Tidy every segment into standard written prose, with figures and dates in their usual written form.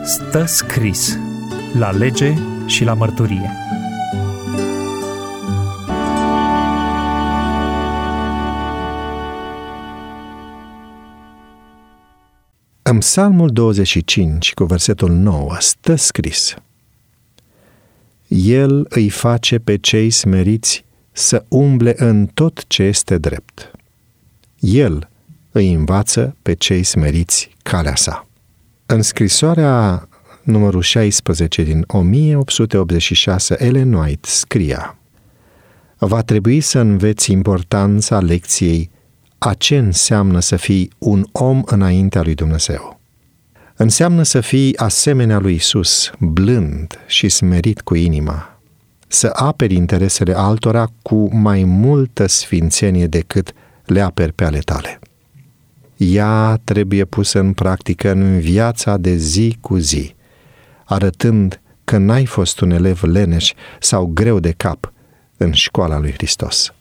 Stă scris la lege și la mărturie. În Psalmul 25, cu versetul 9, stă scris: El îi face pe cei smeriți să umble în tot ce este drept. El îi învață pe cei smeriți calea sa. În scrisoarea numărul 16 din 1886, Ellen White scria: Va trebui să înveți importanța lecției a ce înseamnă să fii un om înaintea lui Dumnezeu. Înseamnă să fii asemenea lui Iisus, blând și smerit cu inima, să aperi interesele altora cu mai multă sfințenie decât le aperi pe ale tale. Ea trebuie pusă în practică în viața de zi cu zi, arătând că n-ai fost un elev leneș sau greu de cap în școala lui Hristos.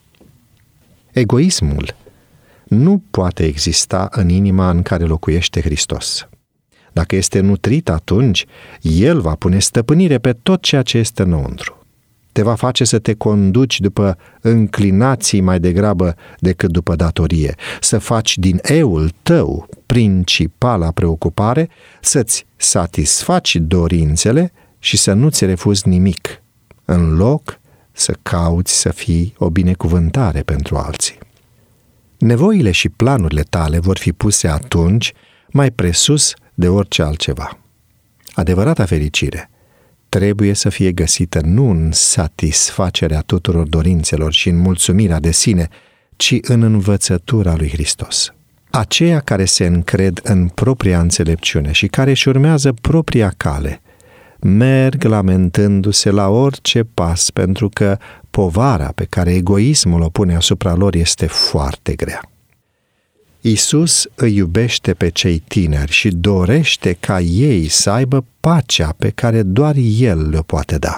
Egoismul nu poate exista în inima în care locuiește Hristos. Dacă este nutrit, atunci El va pune stăpânire pe tot ceea ce este înăuntru. Te va face să te conduci după înclinații mai degrabă decât după datorie, să faci din eul tău principala preocupare, să-ți satisfaci dorințele și să nu-ți refuzi nimic, în loc să cauți să fii o binecuvântare pentru alții. Nevoile și planurile tale vor fi puse atunci mai presus de orice altceva. Adevărata fericire trebuie să fie găsită nu în satisfacerea tuturor dorințelor și în mulțumirea de sine, ci în învățătura lui Hristos. Aceia care se încred în propria înțelepciune și care își urmează propria cale, merg lamentându-se la orice pas, pentru că povara pe care egoismul o pune asupra lor este foarte grea. Iisus îi iubește pe cei tineri și dorește ca ei să aibă pacea pe care doar El le poate da.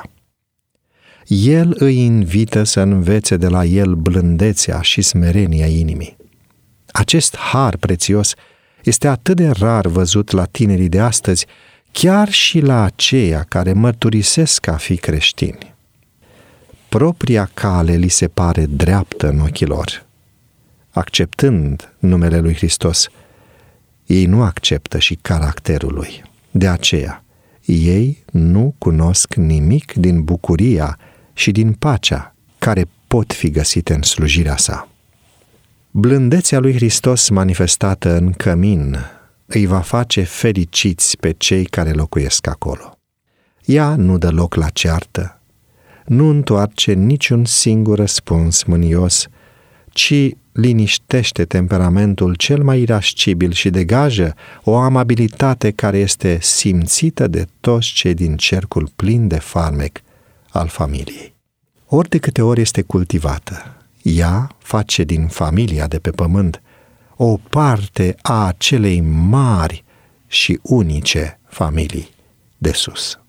El îi invită să învețe de la El blândețea și smerenia inimii. Acest har prețios este atât de rar văzut la tinerii de astăzi, chiar și la aceia care mărturisesc a fi creștini. Propria cale li se pare dreaptă în ochii lor. Acceptând numele lui Hristos, ei nu acceptă și caracterul lui. De aceea, ei nu cunosc nimic din bucuria și din pacea care pot fi găsite în slujirea sa. Blândețea lui Hristos manifestată în cămin îi va face fericiți pe cei care locuiesc acolo. Ea nu dă loc la ceartă, nu întoarce niciun singur răspuns mânios, ci liniștește temperamentul cel mai irascibil și degajă o amabilitate care este simțită de toți cei din cercul plin de farmec al familiei. Ori de câte ori este cultivată, ea face din familia de pe pământ o parte a acelei mari și unice familii de sus.